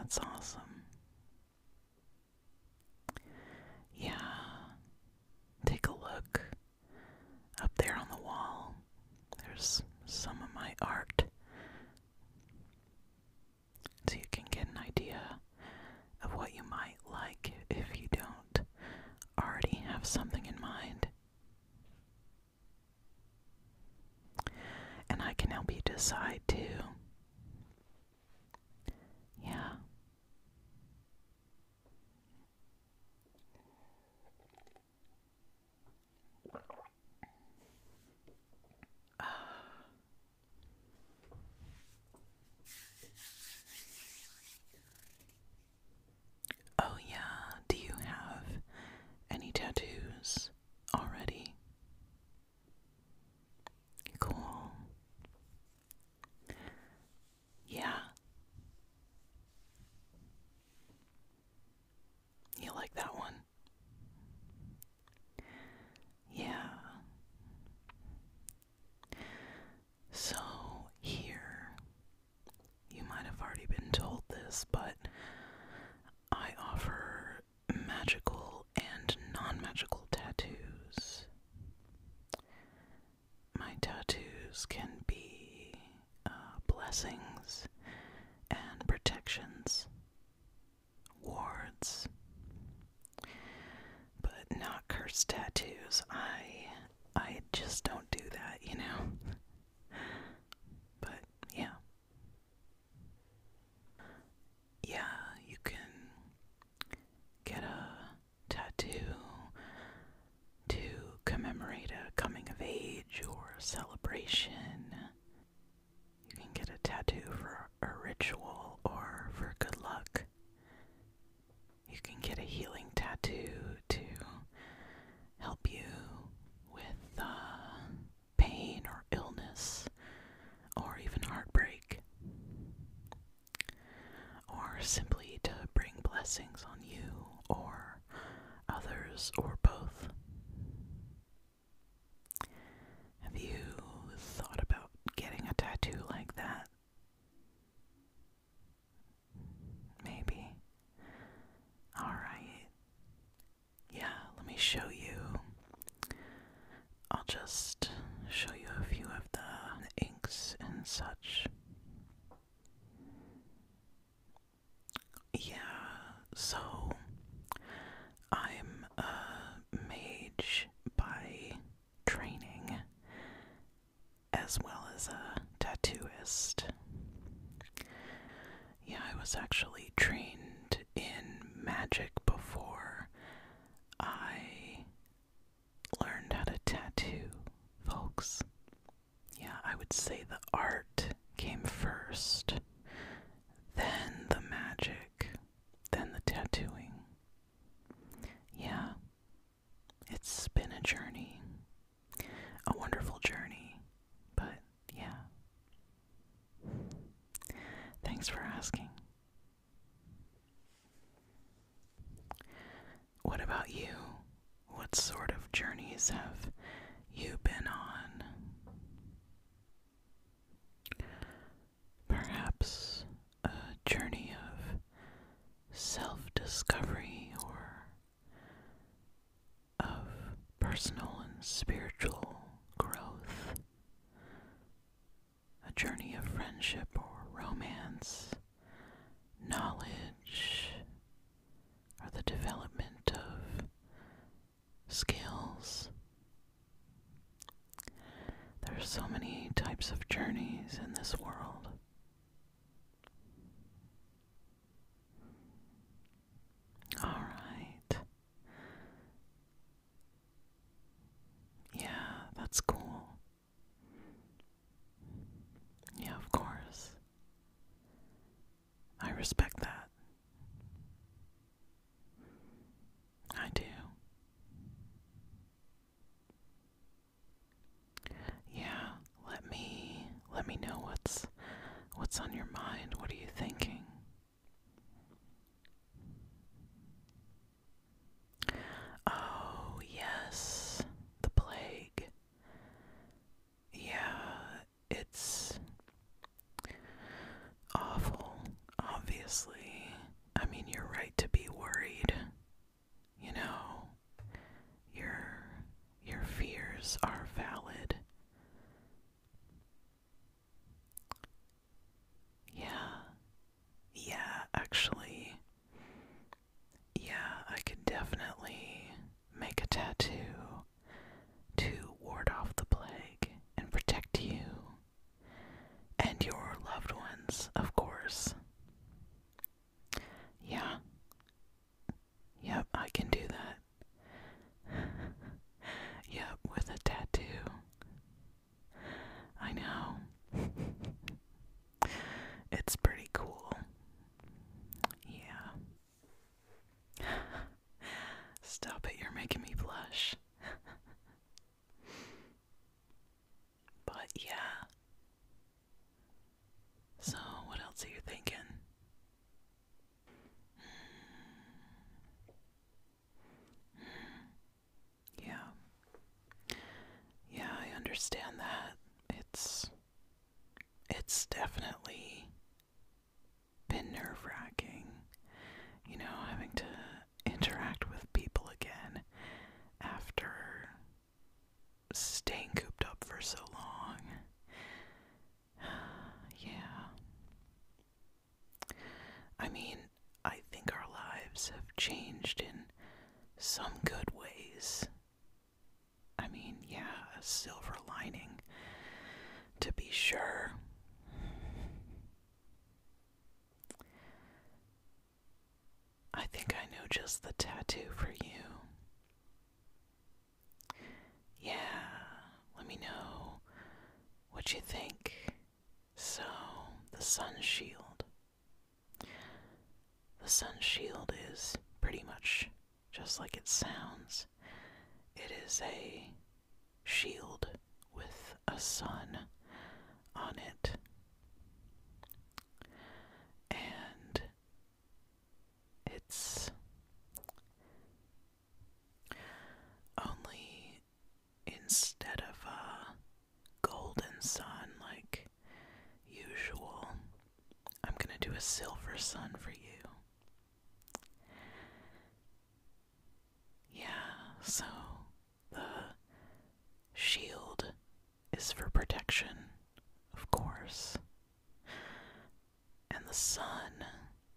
that's awesome. Yeah, take a look up there on the wall. There's some of my art, so you can get an idea of what you might like if you don't already have something in mind. And I can help you decide too. Yeah. Oh yeah, do you have any tattoos already? Cool. Yeah. You like that one? Yeah. So, here, you might have already been told this, but I offer magical and non-magical tattoos. My tattoos can be blessings and protections, wards, but not cursed tattoos. I just don't do that, you know. But yeah. Yeah, you can get a tattoo to commemorate a coming of age or a celebration. You can get a tattoo for a ritual or for good luck. You can get a healing tattoo to help you with pain or illness or even heartbreak, or simply to bring blessings on you or others or both. Have you thought about getting a tattoo like that? Maybe. Alright. Yeah, let me show you. I'll just show you a few of the inks and such. Yeah, so I'm a mage by training, as well as a tattooist. Yeah, I was actually trained in magic before I learned how to tattoo, folks. Yeah, I would say the art came first, then the magic, then the tattooing. Yeah, it's been a journey, a wonderful journey, but yeah. Thanks for asking. What about you? What sort of journeys have you been on? Perhaps a journey of self-discovery or of personal and spiritual growth, a journey of friendship or romance, knowledge, or the development of skills. There are so many types of journeys in this world. Alright. Yeah, that's cool. Yeah, of course. I respect that. I do. Yeah, let me know what's on your mind. What are you thinking? Oh, yes, the plague. Yeah, it's awful, obviously. tattoos are valid. Yeah, actually, yeah, I could definitely make a tattoo to ward off the plague and protect you and your loved ones, of course. Yeah, yep, I can do that. Yep, with a tattoo. I know. It's pretty cool. Yeah. Stop it, you're making me blush. But yeah. So, what else are you thinking? Yeah. Yeah, I understand that. It's definitely been nerve-wracking, having to interact with people again after staying cooped up for so long. Yeah. I mean, I think our lives have changed in some good ways. I mean, yeah, a silver lining, to be sure. I think I know just the tattoo for you. Yeah, let me know what you think. So, the sun shield. The sun shield is pretty much just like it sounds. It is a shield with a sun on it. And it's only, instead of a golden sun like usual, I'm gonna do a silver sun for you. Yeah, so the shield is for protection, of course. And the sun,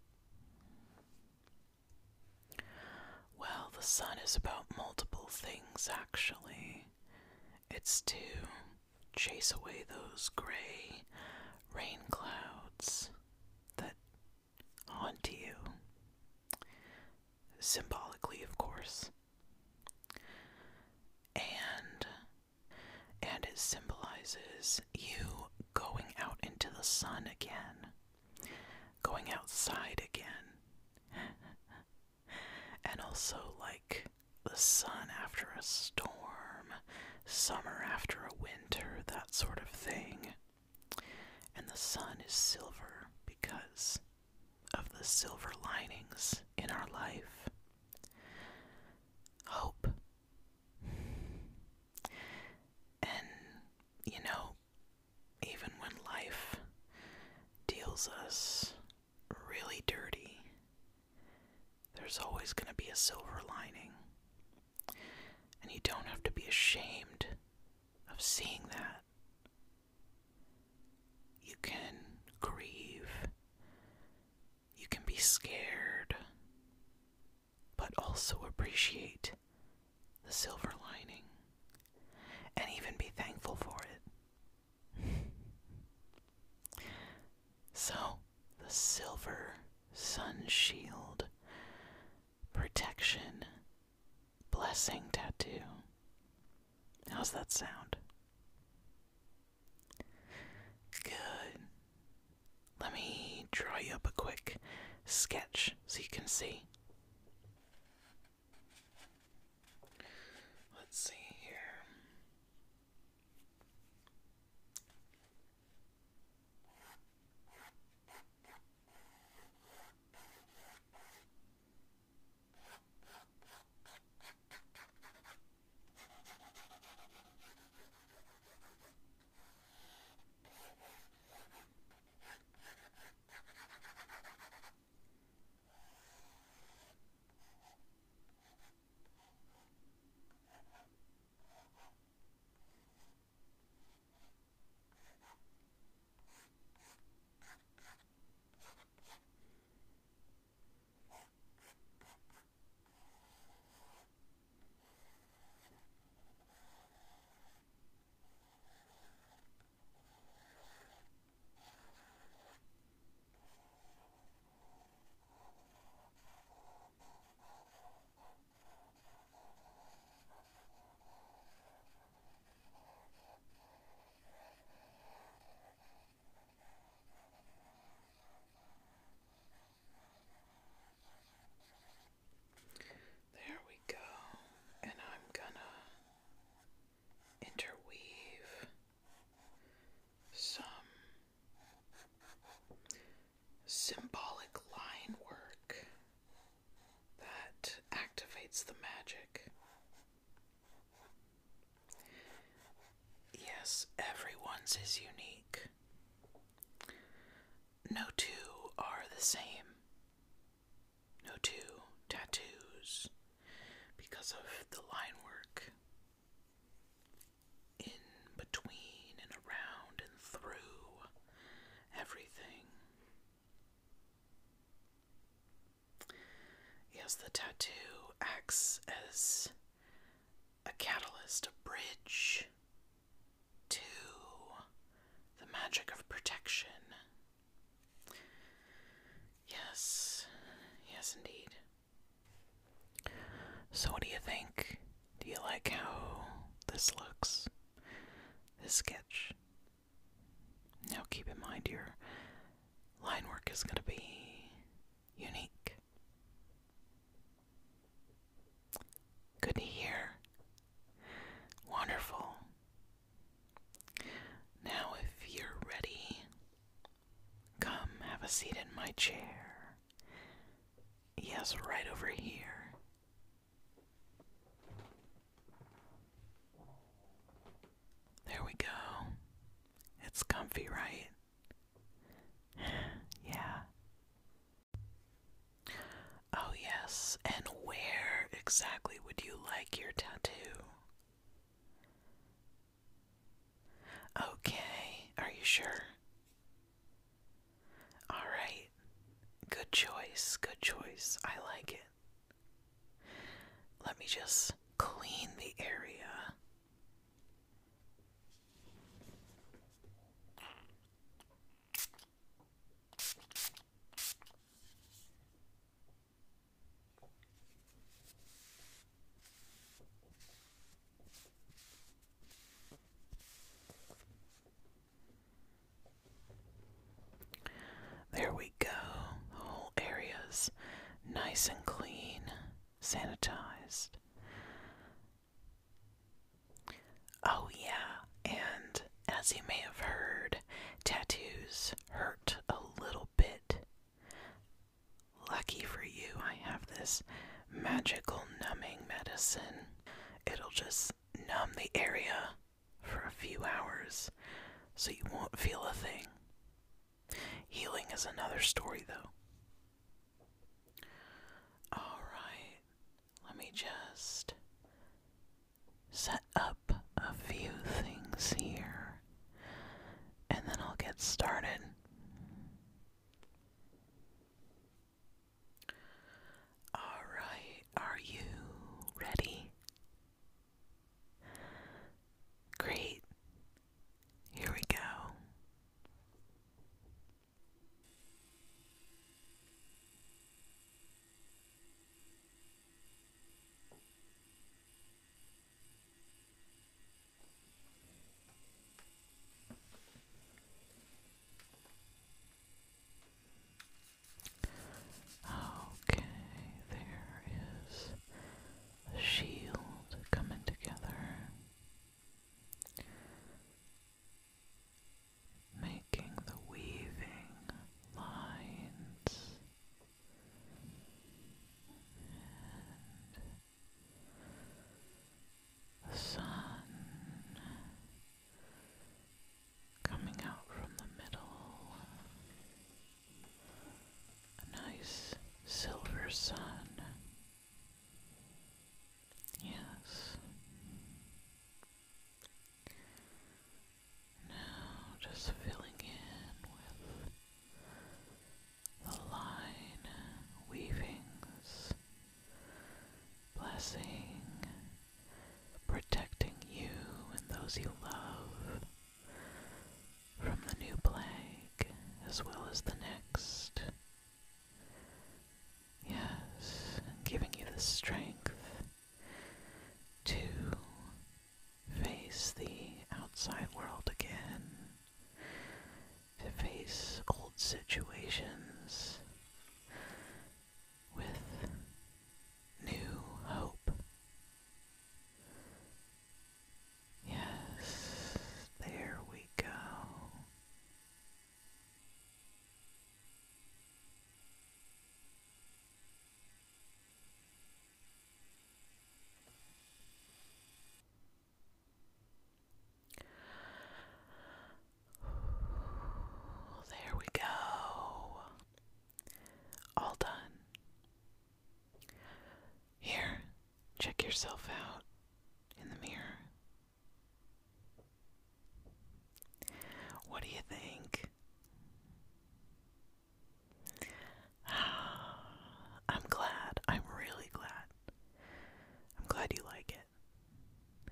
well, the sun is about multiple things, actually. It's to chase away those gray rain clouds that haunt you. Symbolically, of course. And it symbolizes you going out into the sun again. Going outside again. And also, like, the sun after a storm, summer after a winter, that sort of thing. And the sun is silver because of the silver linings in our life. Hope. And, even when life deals us really dirty, there's always going to be a silver lining. And you don't have to be ashamed of seeing that. You can grieve. You can be scared. But also appreciate the silver lining. And even be thankful for it. So, the silver sun shield protection blessing tattoo. How's that sound? Good. Let me draw you up a quick sketch so you can see. Let's see here. no two tattoos because of the line work in between and around and through everything. Yes, the tattoo acts as a catalyst, a bridge to the magic of protection. Yes, yes indeed. So what do you think? Do you like how this looks? This sketch? Now keep in mind your line work is going to be unique. Good to hear. Wonderful. Now if you're ready, come have a seat in my chair. Yes, right over here. There we go. It's comfy, right? Yeah. Oh yes, and where exactly would you like your tattoo? Okay, are you sure? Alright, good choice, good choice. I like it. Let me just clean the area. There we go. The whole area's nice and clean, sanitized. Oh yeah, and as you may have heard, tattoos hurt a little bit. Lucky for you, I have this magical numbing medicine. It'll just numb the area for a few hours so you won't feel a thing. Healing is another story, though. Alright, let me just set up a few things here, and then I'll get started. Alright, are you ready? Great. Here we go. Okay, there is a shield coming together, making the weaving lines, and the sun coming out from the middle, a nice silver sun. Yes. Now just filling in with the line weavings, blessing, protecting you and those you love from the new plague as well as the next. Yes, giving you the strength to face the outside world again, to face old situations with new hope. Yes, there we go. yourself out in the mirror. What do you think? I'm glad. I'm really glad. I'm glad you like it.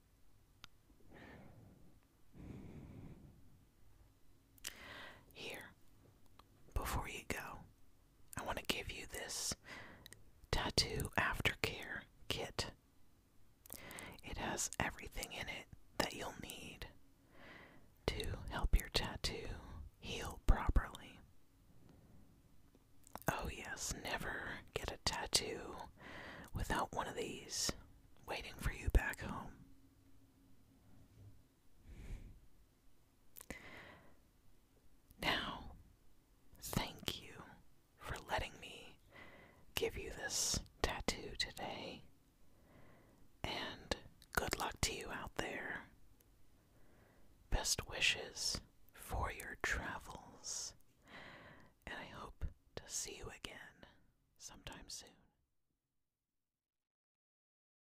Here, before you go, I want to give you this tattoo aftercare kit. It has everything in it that you'll need to help your tattoo heal properly. Oh yes, never get a tattoo without one of these waiting for you back home. Now, thank you for letting me give you this tattoo today, and good luck to you out there. Best wishes for your travels, and I hope to see you again sometime soon.